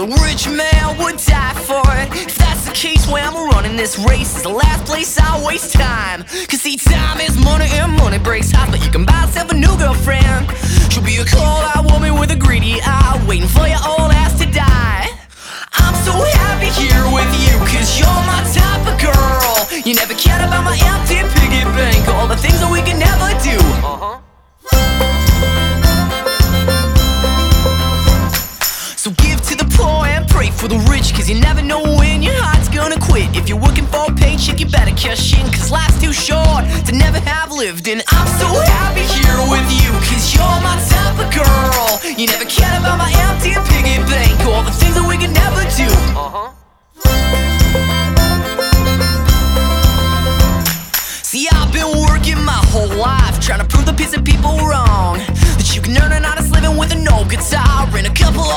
a rich man would die for it. If that's the case, well, I'm running this race. It's the last place I waste time. Cause see, time is money and money breaks hearts. But you can buy yourself a new girlfriend. She'll be a cold-eyed woman with a greedy eye, waiting for your old ass to die. I'm so happy here with you, cause you're my type of girl. You never cared about my empty piggy bank, all the things that we could never do. So give to the poor and pray for the rich, cause you never know when your heart's gonna quit. If you're working for a paycheck, you better cash in, cause life's too short to never have lived. And I'm so happy here with you, cause you're my type of girl. You never cared about my empty piggy bank, all the things that we could never do. See, I've been working my whole life trying to prove the piece of people wrong, that you can earn an honest living with a no guitar and a couple